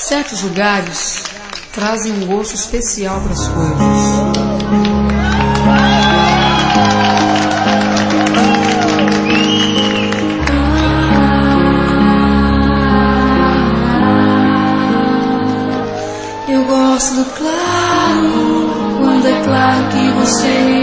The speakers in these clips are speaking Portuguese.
Certos lugares trazem um gosto especial para as coisas. Eu gosto do claro, quando é claro que você me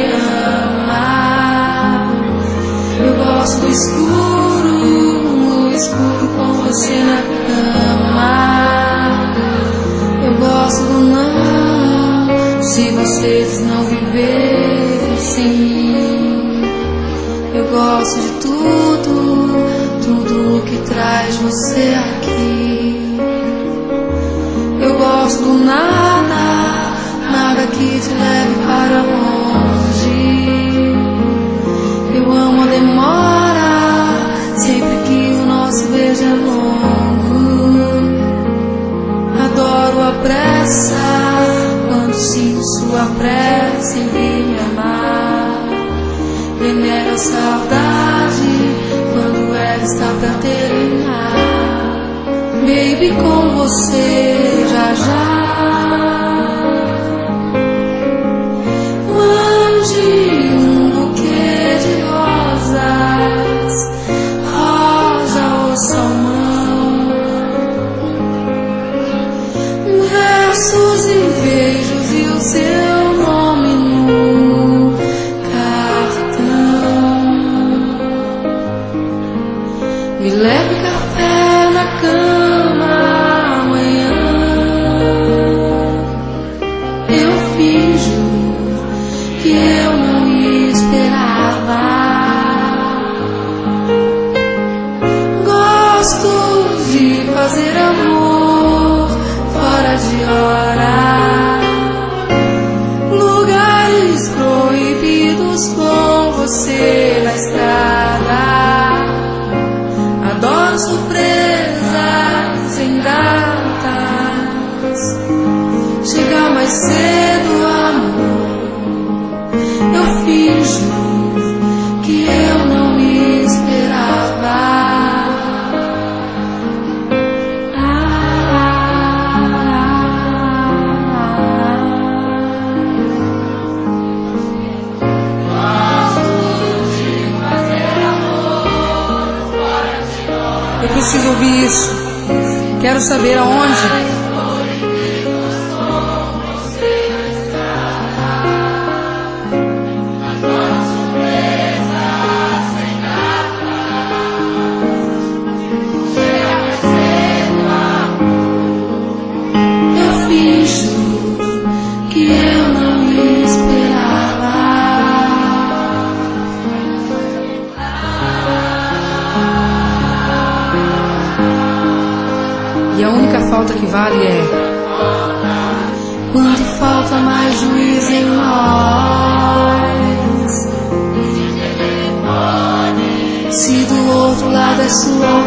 ama. Eu gosto do escuro, no escuro com você na cama. Eu gosto do não, se você diz não viver sem mim. Eu gosto de tudo, tudo que traz você aqui. Eu gosto do nada, nada que te leve para longe. Eu amo a demora, sempre que o nosso beijo é longo. Adoro a pressa, quando sinto sua pressa em vir me amar. Venero a saudade, quando ela está pra terminar. Baby, com você já já. Mande um buquê de rosas, rosa ou salmão, versos e beijos e o seu nome no cartão. Me leve café na cama amanhã. Eu finjo que eu não esperava. Gosto de fazer amor fora de hora, lugares proibidos com você na estrada. Adoro surpresas em datas, chegar mais cedo, amor. Eu finjo que eu não esperava. Eu preciso ouvir isso. Quero saber aonde. Eu finjo que eu não esperava. E a única falta que vale é quando falta mais juízo em nós. Se do outro lado é sua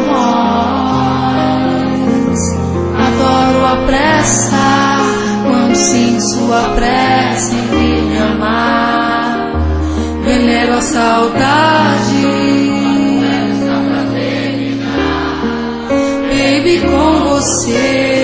voz. Adoro a pressa, quando sinto sua pressa em vir me amar. Venero a saudade, baby, com você